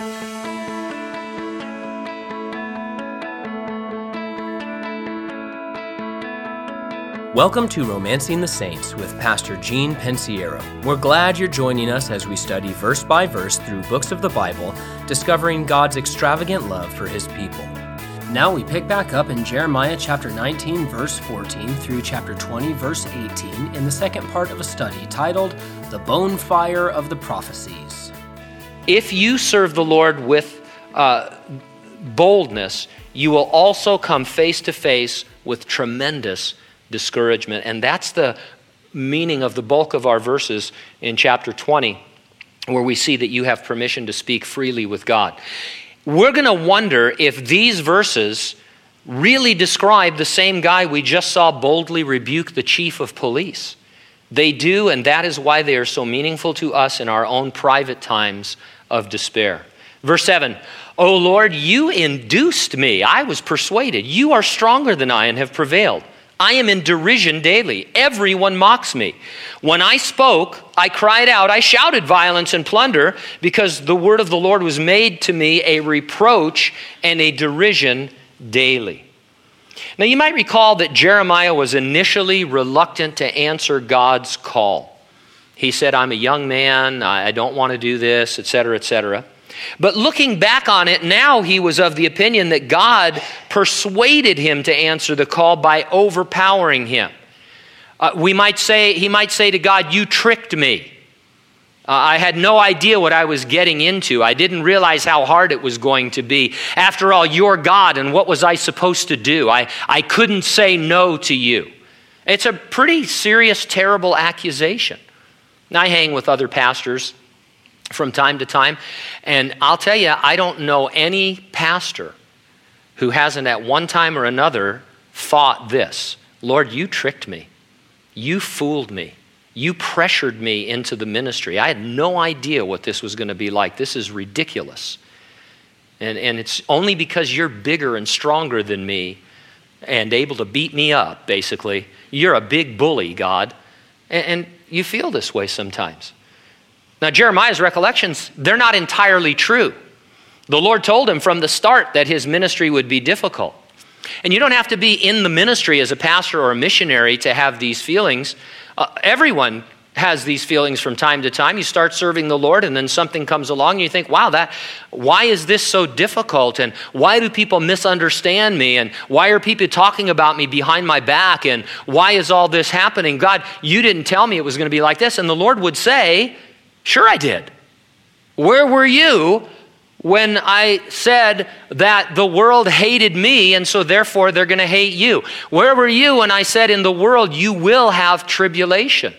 Welcome to Romancing the Saints with Pastor Gene Pensiero. We're glad you're joining us as we study verse by verse through books of the Bible, discovering God's extravagant love for His people. Now we pick back up in Jeremiah chapter 19, verse 14 through chapter 20, verse 18 in the second part of a study titled, The Bonfire of the Prophecies. If you serve the Lord with boldness, you will also come face to face with tremendous discouragement. And that's the meaning of the bulk of our verses in chapter 20, where we see that you have permission to speak freely with God. We're going to wonder if these verses really describe the same guy we just saw boldly rebuke the chief of police. They do, and that is why they are so meaningful to us in our own private times of despair. Verse 7, O Lord, you induced me. I was persuaded. You are stronger than I and have prevailed. I am in derision daily. Everyone mocks me. When I spoke, I cried out. I shouted violence and plunder because the word of the Lord was made to me a reproach and a derision daily. Now you might recall that Jeremiah was initially reluctant to answer God's call. He said, I'm a young man. I don't want to do this, etc., etc. But looking back on it, now he was of the opinion that God persuaded him to answer the call by overpowering him. He might say to God, you tricked me. I had no idea what I was getting into. I didn't realize how hard it was going to be. After all, you're God, and what was I supposed to do? I couldn't say no to you. It's a pretty serious, terrible accusation. Now, I hang with other pastors from time to time, and I'll tell you, I don't know any pastor who hasn't at one time or another thought this: Lord, you tricked me. You fooled me. You pressured me into the ministry. I had no idea what this was going to be like. This is ridiculous. And it's only because you're bigger and stronger than me and able to beat me up, basically. You're a big bully, God. And you feel this way sometimes. Now, Jeremiah's recollections, they're not entirely true. The Lord told him from the start that his ministry would be difficult. And you don't have to be in the ministry as a pastor or a missionary to have these feelings. Everyone has these feelings from time to time. You start serving the Lord and then something comes along and you think, wow, why is this so difficult? And why do people misunderstand me? And why are people talking about me behind my back? And why is all this happening? God, you didn't tell me it was going to be like this. And the Lord would say, sure I did. Where were you when I said that the world hated me and so therefore they're going to hate you? Where were you when I said in the world you will have tribulation?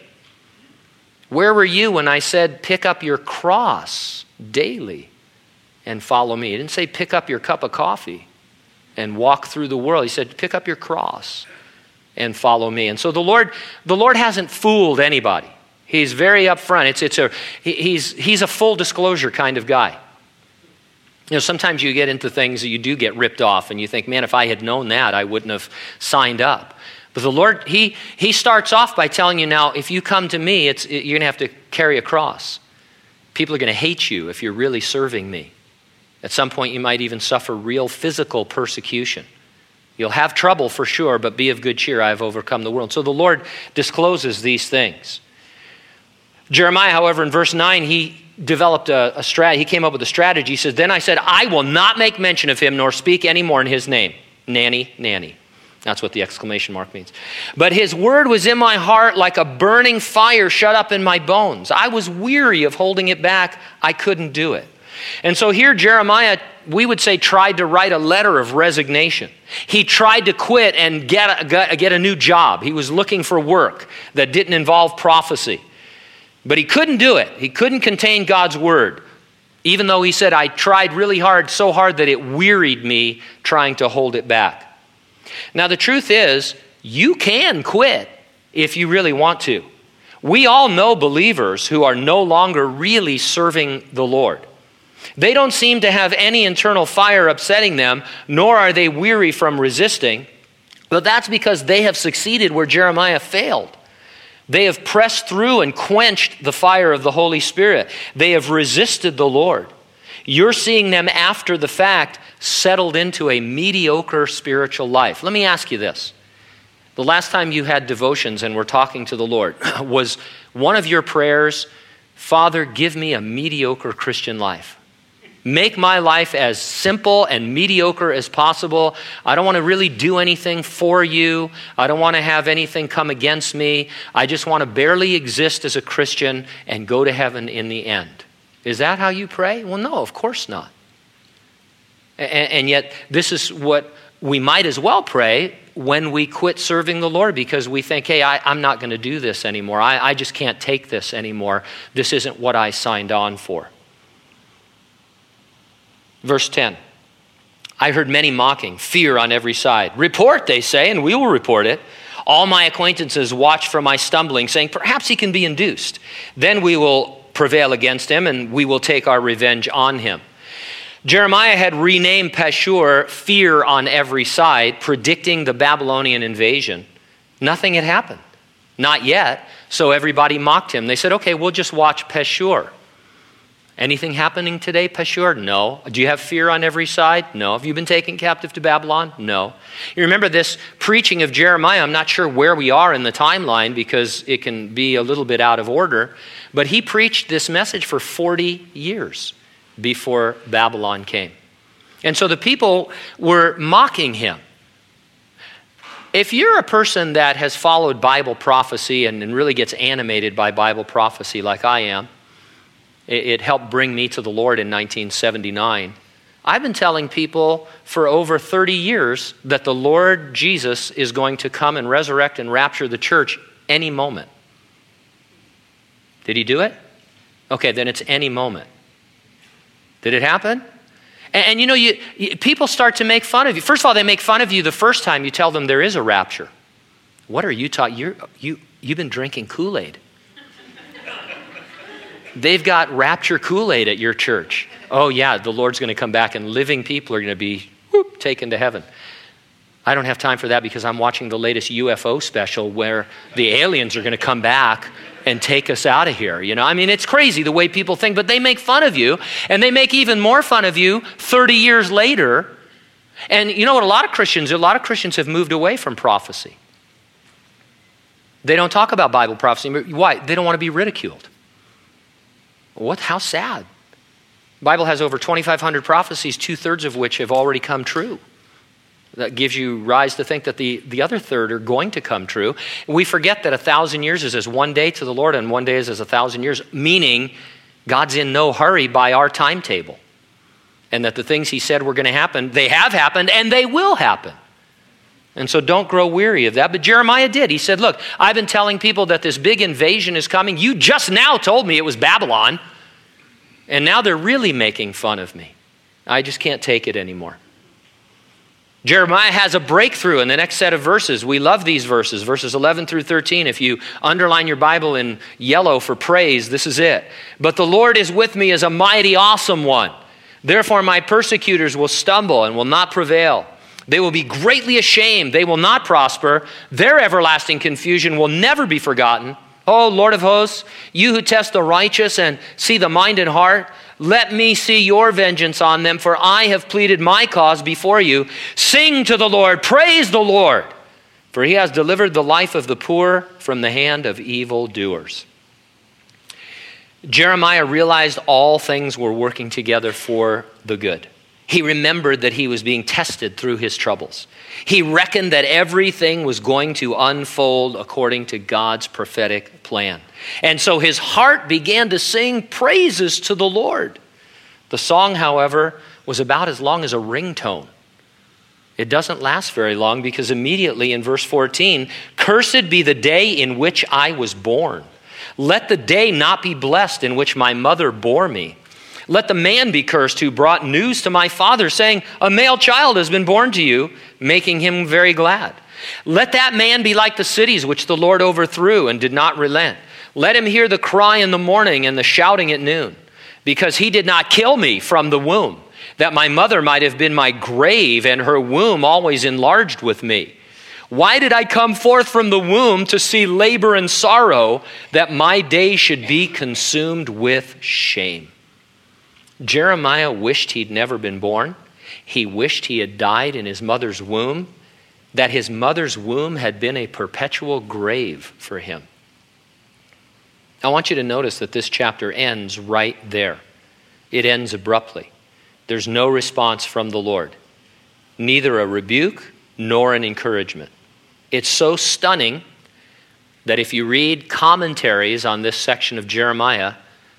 Where were you when I said pick up your cross daily and follow me? He didn't say pick up your cup of coffee and walk through the world. He said pick up your cross and follow me. And so the Lord hasn't fooled anybody. He's very upfront. He's a full disclosure kind of guy. You know, sometimes you get into things that you do get ripped off and you think, man, if I had known that, I wouldn't have signed up. But the Lord, he starts off by telling you, now, if you come to me, you're going to have to carry a cross. People are going to hate you if you're really serving me. At some point, you might even suffer real physical persecution. You'll have trouble for sure, but be of good cheer. I have overcome the world. So the Lord discloses these things. Jeremiah, however, in verse 9, he developed a strategy. He came up with a strategy. He says, then I said, I will not make mention of him nor speak any more in his name. Nanny. That's what the exclamation mark means. But his word was in my heart like a burning fire shut up in my bones. I was weary of holding it back. I couldn't do it. And so here Jeremiah, we would say, tried to write a letter of resignation. He tried to quit and get a new job. He was looking for work that didn't involve prophecy. But he couldn't do it. He couldn't contain God's word. Even though he said, I tried really hard, so hard that it wearied me trying to hold it back. Now the truth is, you can quit if you really want to. We all know believers who are no longer really serving the Lord. They don't seem to have any internal fire upsetting them, nor are they weary from resisting. But that's because they have succeeded where Jeremiah failed. They have pressed through and quenched the fire of the Holy Spirit. They have resisted the Lord. You're seeing them after the fact settled into a mediocre spiritual life. Let me ask you this. The last time you had devotions and were talking to the Lord, was one of your prayers, Father, give me a mediocre Christian life? Make my life as simple and mediocre as possible. I don't want to really do anything for you. I don't want to have anything come against me. I just want to barely exist as a Christian and go to heaven in the end. Is that how you pray? Well, no, of course not. And yet, this is what we might as well pray when we quit serving the Lord, because we think, hey, I'm not going to do this anymore. I just can't take this anymore. This isn't what I signed on for. Verse 10, I heard many mocking, fear on every side. Report, they say, and we will report it. All my acquaintances watch for my stumbling, saying, perhaps he can be induced. Then we will prevail against him, and we will take our revenge on him. Jeremiah had renamed Pashur fear on every side, predicting the Babylonian invasion. Nothing had happened. Not yet. So everybody mocked him. They said, okay, we'll just watch Pashur. Anything happening today, Pashur? No. Do you have fear on every side? No. Have you been taken captive to Babylon? No. You remember this preaching of Jeremiah. I'm not sure where we are in the timeline because it can be a little bit out of order. But he preached this message for 40 years before Babylon came. And so the people were mocking him. If you're a person that has followed Bible prophecy and really gets animated by Bible prophecy like I am, it helped bring me to the Lord in 1979. I've been telling people for over 30 years that the Lord Jesus is going to come and resurrect and rapture the church any moment. Did he do it? Okay, then it's any moment. Did it happen? And you know, people start to make fun of you. First of all, they make fun of you the first time you tell them there is a rapture. What are you taught? You've been drinking Kool-Aid. They've got rapture Kool-Aid at your church. Oh yeah, the Lord's going to come back and living people are going to be taken to heaven. I don't have time for that because I'm watching the latest UFO special where the aliens are going to come back and take us out of here. You know, I mean, it's crazy the way people think, but they make fun of you, and they make even more fun of you 30 years later. And you know what, a lot of Christians have moved away from prophecy. They don't talk about Bible prophecy. Why? They don't want to be ridiculed. What? How sad. The Bible has over 2,500 prophecies, 2/3 of which have already come true. That gives you rise to think that the other third are going to come true. We forget that 1,000 years is as one day to the Lord and one day is as 1,000 years, meaning God's in no hurry by our timetable. And that the things he said were going to happen, they have happened and they will happen. And so don't grow weary of that. But Jeremiah did. He said, look, I've been telling people that this big invasion is coming. You just now told me it was Babylon. And now they're really making fun of me. I just can't take it anymore. Jeremiah has a breakthrough in the next set of verses. We love these verses, verses 11 through 13. If you underline your Bible in yellow for praise, this is it. But the Lord is with me as a mighty, awesome one. Therefore my persecutors will stumble and will not prevail. They will be greatly ashamed. They will not prosper. Their everlasting confusion will never be forgotten. Oh, Lord of hosts, you who test the righteous and see the mind and heart, let me see your vengeance on them, for I have pleaded my cause before you. Sing to the Lord, praise the Lord, for he has delivered the life of the poor from the hand of evildoers. Jeremiah realized all things were working together for the good. He remembered that he was being tested through his troubles. He reckoned that everything was going to unfold according to God's prophetic plan. And so his heart began to sing praises to the Lord. The song, however, was about as long as a ringtone. It doesn't last very long because immediately in verse 14, cursed be the day in which I was born. Let the day not be blessed in which my mother bore me. Let the man be cursed who brought news to my father, saying, a male child has been born to you, making him very glad. Let that man be like the cities which the Lord overthrew and did not relent. Let him hear the cry in the morning and the shouting at noon, because he did not kill me from the womb, that my mother might have been my grave and her womb always enlarged with me. Why did I come forth from the womb to see labor and sorrow, that my day should be consumed with shame? Jeremiah wished he'd never been born. He wished he had died in his mother's womb, that his mother's womb had been a perpetual grave for him. I want you to notice that this chapter ends right there. It ends abruptly. There's no response from the Lord, neither a rebuke nor an encouragement. It's so stunning that if you read commentaries on this section of Jeremiah,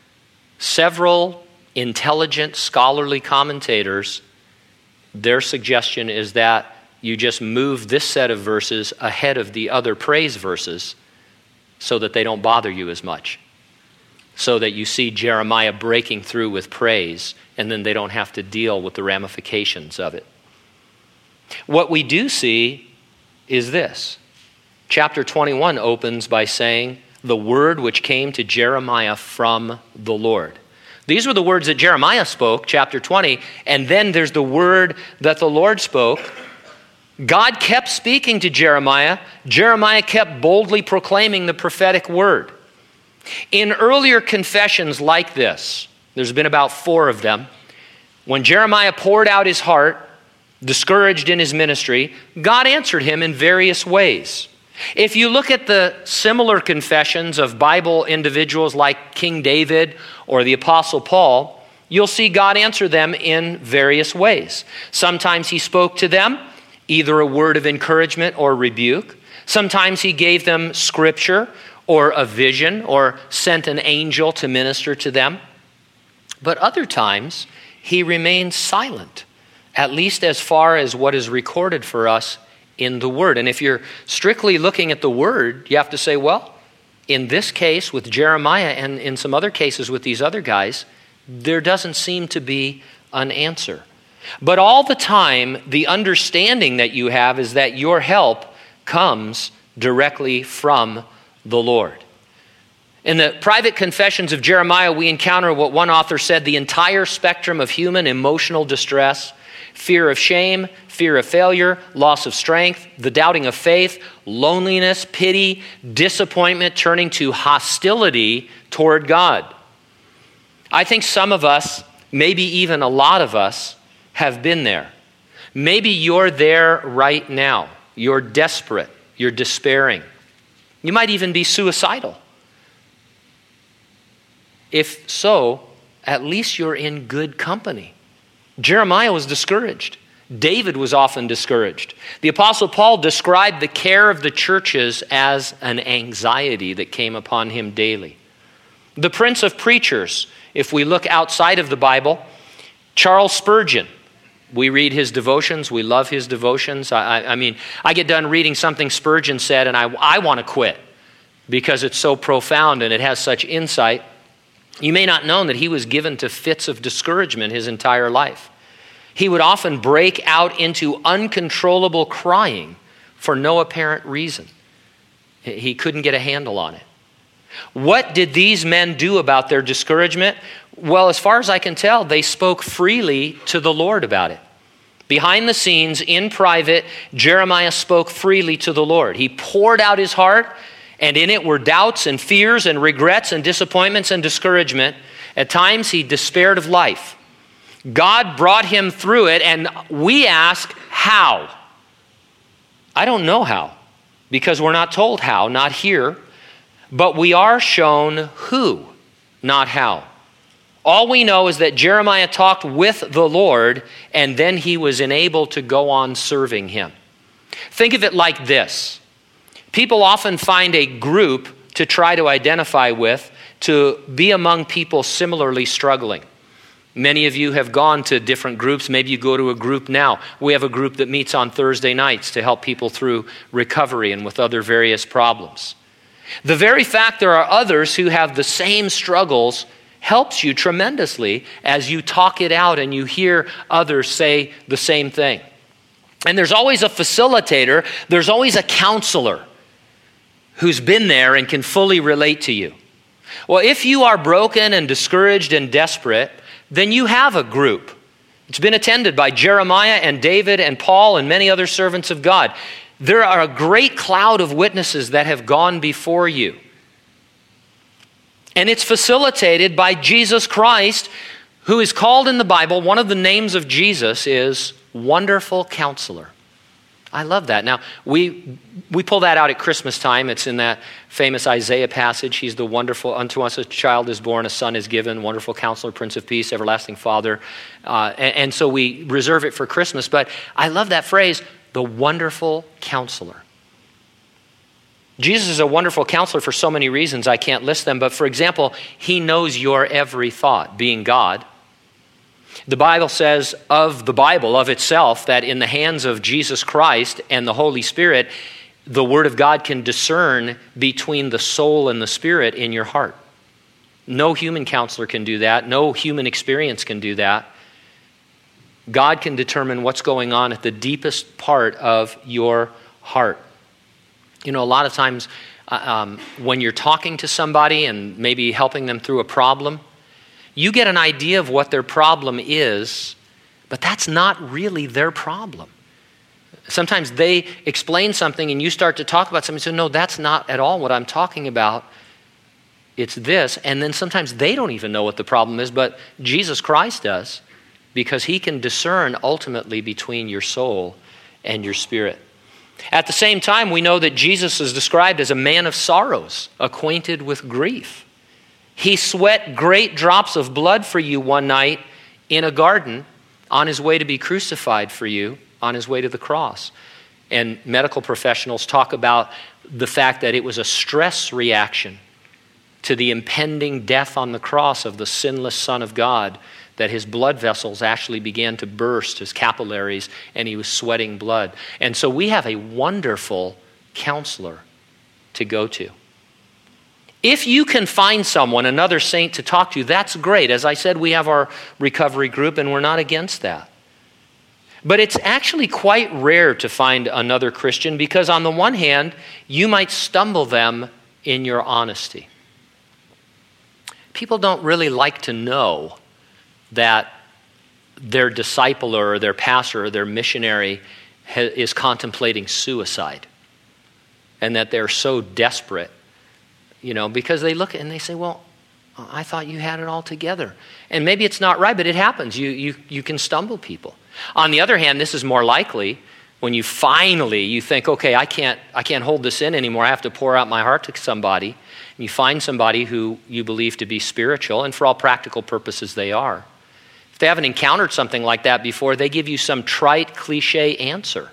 several intelligent, scholarly commentators, their suggestion is that you just move this set of verses ahead of the other praise verses so that they don't bother you as much, so that you see Jeremiah breaking through with praise, and then they don't have to deal with the ramifications of it. What we do see is this. Chapter 21 opens by saying, the word which came to Jeremiah from the Lord. These were the words that Jeremiah spoke, chapter 20, and then there's the word that the Lord spoke. God kept speaking to Jeremiah. Jeremiah kept boldly proclaiming the prophetic word. In earlier confessions like this, there's been about 4 of them, when Jeremiah poured out his heart, discouraged in his ministry, God answered him in various ways. If you look at the similar confessions of Bible individuals like King David or the Apostle Paul, you'll see God answer them in various ways. Sometimes he spoke to them, either a word of encouragement or rebuke. Sometimes he gave them scripture or a vision or sent an angel to minister to them. But other times he remained silent, at least as far as what is recorded for us in the Word. And if you're strictly looking at the Word, you have to say, well, in this case with Jeremiah and in some other cases with these other guys, there doesn't seem to be an answer. But all the time, the understanding that you have is that your help comes directly from the Lord. In the private confessions of Jeremiah, we encounter what one author said, the entire spectrum of human emotional distress: fear of shame, fear of failure, loss of strength, the doubting of faith, loneliness, pity, disappointment, turning to hostility toward God. I think some of us, maybe even a lot of us, have been there. Maybe you're there right now. You're desperate. You're despairing. You might even be suicidal. If so, at least you're in good company. Jeremiah was discouraged. David was often discouraged. The Apostle Paul described the care of the churches as an anxiety that came upon him daily. The Prince of Preachers, if we look outside of the Bible, Charles Spurgeon, we read his devotions. We love his devotions. I mean, I get done reading something Spurgeon said, and I want to quit because it's so profound and it has such insight. You may not know that he was given to fits of discouragement his entire life. He would often break out into uncontrollable crying for no apparent reason. He couldn't get a handle on it. What did these men do about their discouragement? Well, as far as I can tell, they spoke freely to the Lord about it. Behind the scenes, in private, Jeremiah spoke freely to the Lord. He poured out his heart, and in it were doubts and fears and regrets and disappointments and discouragement. At times, he despaired of life. God brought him through it, and we ask, how? I don't know how, because we're not told how, not here. But we are shown who, not how. All we know is that Jeremiah talked with the Lord, and then he was enabled to go on serving him. Think of it like this. People often find a group to try to identify with, to be among people similarly struggling. Many of you have gone to different groups. Maybe you go to a group now. We have a group that meets on Thursday nights to help people through recovery and with other various problems. The very fact there are others who have the same struggles helps you tremendously as you talk it out and you hear others say the same thing. And there's always a facilitator, there's always a counselor who's been there and can fully relate to you. Well, if you are broken and discouraged and desperate, then you have a group. It's been attended by Jeremiah and David and Paul and many other servants of God. There are a great cloud of witnesses that have gone before you. And it's facilitated by Jesus Christ, who is called in the Bible, one of the names of Jesus is Wonderful Counselor. I love that. Now, we pull that out at Christmas time. It's in that famous Isaiah passage. He's the wonderful, unto us a child is born, a son is given, Wonderful Counselor, Prince of Peace, Everlasting Father. And so we reserve it for Christmas. But I love that phrase, the Wonderful Counselor. Jesus is a wonderful counselor for so many reasons. I can't list them. But for example, he knows your every thought, being God. The Bible says of the Bible, of itself, that in the hands of Jesus Christ and the Holy Spirit, the Word of God can discern between the soul and the spirit in your heart. No human counselor can do that. No human experience can do that. God can determine what's going on at the deepest part of your heart. You know, a lot of times when you're talking to somebody and maybe helping them through a problem, you get an idea of what their problem is, but that's not really their problem. Sometimes they explain something and you start to talk about something and say, no, that's not at all what I'm talking about. It's this. And then sometimes they don't even know what the problem is, but Jesus Christ does, because he can discern ultimately between your soul and your spirit. At the same time, we know that Jesus is described as a man of sorrows, acquainted with grief. He sweat great drops of blood for you one night in a garden on his way to be crucified for you, on his way to the cross. And medical professionals talk about the fact that it was a stress reaction to the impending death on the cross of the sinless Son of God, that his blood vessels actually began to burst, his capillaries, and he was sweating blood. And so we have a wonderful counselor to go to. If you can find someone, another saint to talk to, that's great. As I said, we have our recovery group and we're not against that. But it's actually quite rare to find another Christian, because on the one hand, you might stumble them in your honesty. People don't really like to know that their disciple or their pastor or their missionary is contemplating suicide, and that they're so desperate, you know, because they look and they say, well, I thought you had it all together. And maybe it's not right, but it happens. You can stumble people. On the other hand, this is more likely when you think, okay, I can't hold this in anymore. I have to pour out my heart to somebody. And you find somebody who you believe to be spiritual, and for all practical purposes they are. If they haven't encountered something like that before, they give you some trite, cliche answer.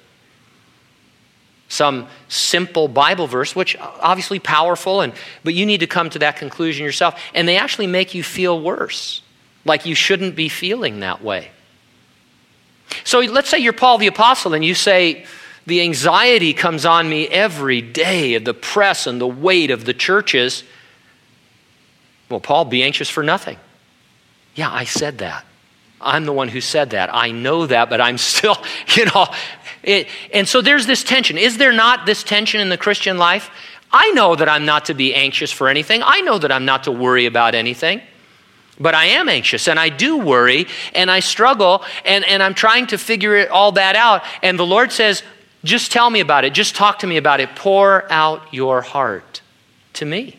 Some simple Bible verse, which obviously powerful, but you need to come to that conclusion yourself. And they actually make you feel worse, like you shouldn't be feeling that way. So let's say you're Paul the Apostle and you say, the anxiety comes on me every day, the press and the weight of the churches. Well, Paul, be anxious for nothing. Yeah, I said that. I'm the one who said that. I know that, but I'm still, and so there's this tension. Is there not this tension in the Christian life? I know that I'm not to be anxious for anything. I know that I'm not to worry about anything. But I am anxious, and I do worry, and I struggle, and I'm trying to figure all that out. And the Lord says, just tell me about it. Just talk to me about it. Pour out your heart to me.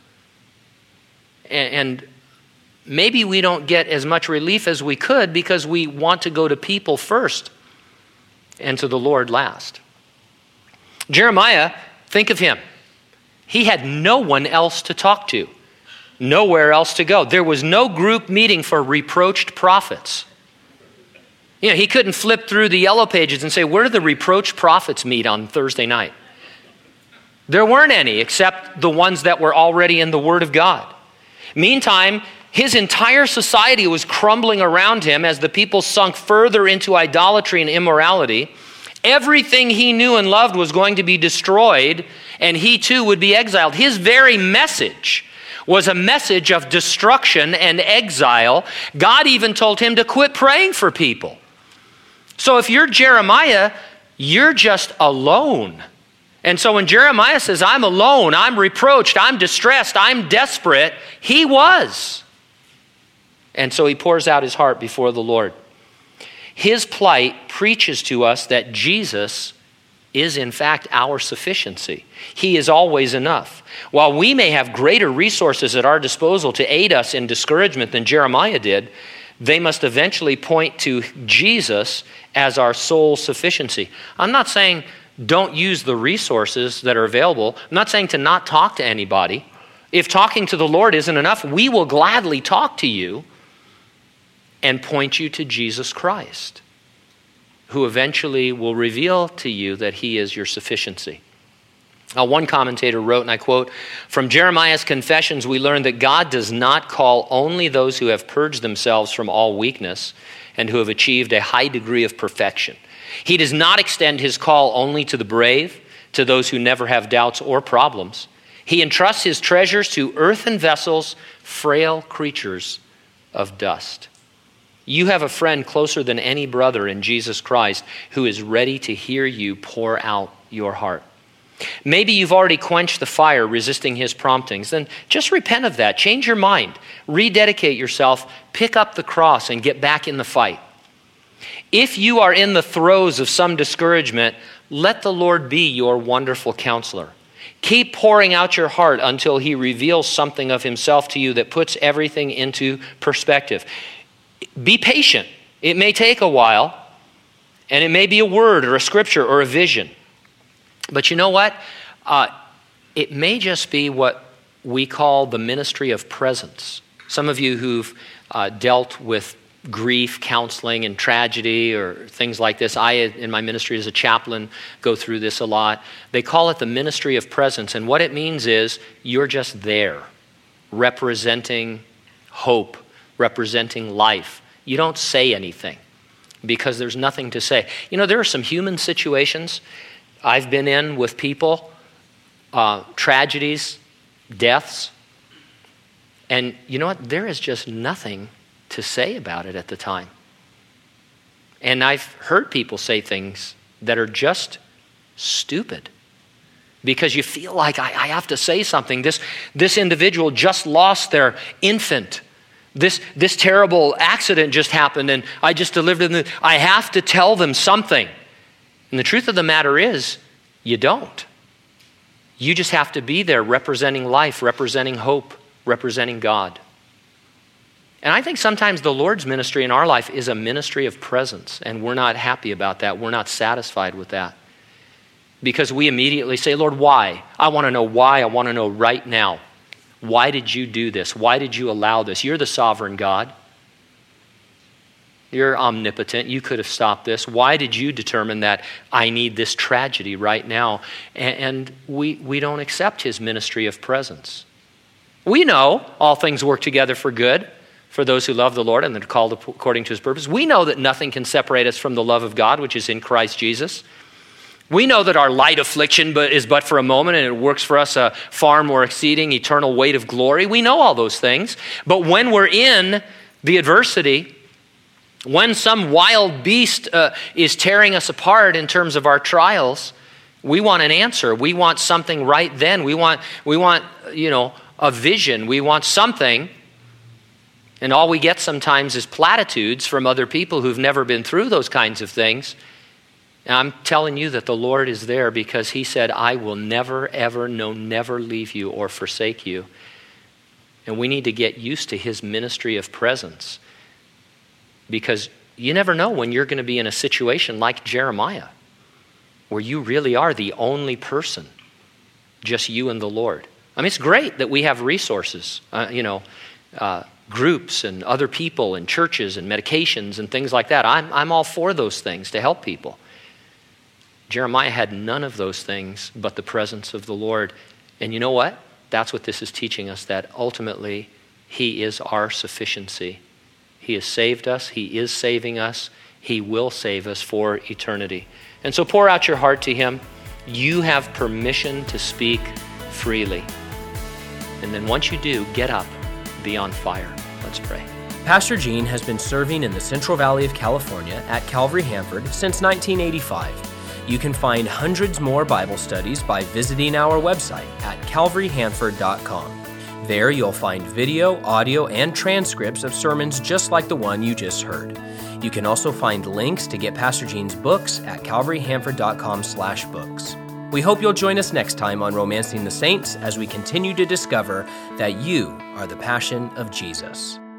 And maybe we don't get as much relief as we could because we want to go to people first and to the Lord last. Jeremiah, think of him. He had no one else to talk to. Nowhere else to go. There was no group meeting for reproached prophets. He couldn't flip through the yellow pages and say, where do the reproached prophets meet on Thursday night? There weren't any except the ones that were already in the Word of God. Meantime, his entire society was crumbling around him as the people sunk further into idolatry and immorality. Everything he knew and loved was going to be destroyed, and he too would be exiled. His very message was a message of destruction and exile. God even told him to quit praying for people. So if you're Jeremiah, you're just alone. And so when Jeremiah says, I'm alone, I'm reproached, I'm distressed, I'm desperate, he was. And so he pours out his heart before the Lord. His plight preaches to us that Jesus is in fact our sufficiency. He is always enough. While we may have greater resources at our disposal to aid us in discouragement than Jeremiah did, They must eventually point to Jesus as our sole sufficiency. I'm not saying don't use the resources that are available. I'm not saying to not talk to anybody. If talking to the Lord isn't enough, we will gladly talk to you and point you to Jesus Christ, who eventually will reveal to you that he is your sufficiency. One commentator wrote, and I quote, "From Jeremiah's confessions, we learn that God does not call only those who have purged themselves from all weakness and who have achieved a high degree of perfection. He does not extend his call only to the brave, to those who never have doubts or problems. He entrusts his treasures to earthen vessels, frail creatures of dust." You have a friend closer than any brother in Jesus Christ who is ready to hear you pour out your heart. Maybe you've already quenched the fire resisting his promptings. Then just repent of that. Change your mind. Rededicate yourself. Pick up the cross and get back in the fight. If you are in the throes of some discouragement, let the Lord be your wonderful counselor. Keep pouring out your heart until he reveals something of himself to you that puts everything into perspective. Be patient. It may take a while, and it may be a word or a scripture or a vision. But you know what? It may just be what we call the ministry of presence. Some of you who've dealt with grief, counseling, and tragedy or things like this, I, in my ministry as a chaplain, go through this a lot. They call it the ministry of presence. And what it means is you're just there, representing hope, representing life. You don't say anything because there's nothing to say. You know, there are some human situations I've been in with people, tragedies, deaths, and you know what? There is just nothing to say about it at the time. And I've heard people say things that are just stupid because you feel like I have to say something. This individual just lost their infant. This terrible accident just happened and I just delivered them. I have to tell them something. And the truth of the matter is, you don't. You just have to be there representing life, representing hope, representing God. And I think sometimes the Lord's ministry in our life is a ministry of presence, and we're not happy about that. We're not satisfied with that. Because we immediately say, Lord, why? I want to know why. I want to know right now. Why did you do this? Why did you allow this? You're the sovereign God. You're omnipotent. You could have stopped this. Why did you determine that I need this tragedy right now? And we don't accept his ministry of presence. We know all things work together for good for those who love the Lord and that are called according to his purpose. We know that nothing can separate us from the love of God, which is in Christ Jesus. We know that our light affliction is but for a moment and it works for us a far more exceeding eternal weight of glory. We know all those things. But when we're in the adversity, when some wild beast is tearing us apart in terms of our trials, we want an answer. We want something right then. We want a vision. We want something. And all we get sometimes is platitudes from other people who've never been through those kinds of things. And I'm telling you that the Lord is there because he said, I will never, ever, never leave you or forsake you. And we need to get used to his ministry of presence because you never know when you're going to be in a situation like Jeremiah where you really are the only person, just you and the Lord. I mean, it's great that we have resources, groups and other people and churches and medications and things like that. I'm all for those things to help people. Jeremiah had none of those things but the presence of the Lord. And you know what? That's what this is teaching us, that ultimately he is our sufficiency. He has saved us. He is saving us. He will save us for eternity. And so pour out your heart to him. You have permission to speak freely. And then once you do, get up, be on fire. Let's pray. Pastor Gene has been serving in the Central Valley of California at Calvary Hanford since 1985. You can find hundreds more Bible studies by visiting our website at calvaryhanford.com. There you'll find video, audio, and transcripts of sermons just like the one you just heard. You can also find links to get Pastor Gene's books at calvaryhanford.com/books. We hope you'll join us next time on Romancing the Saints as we continue to discover that you are the passion of Jesus.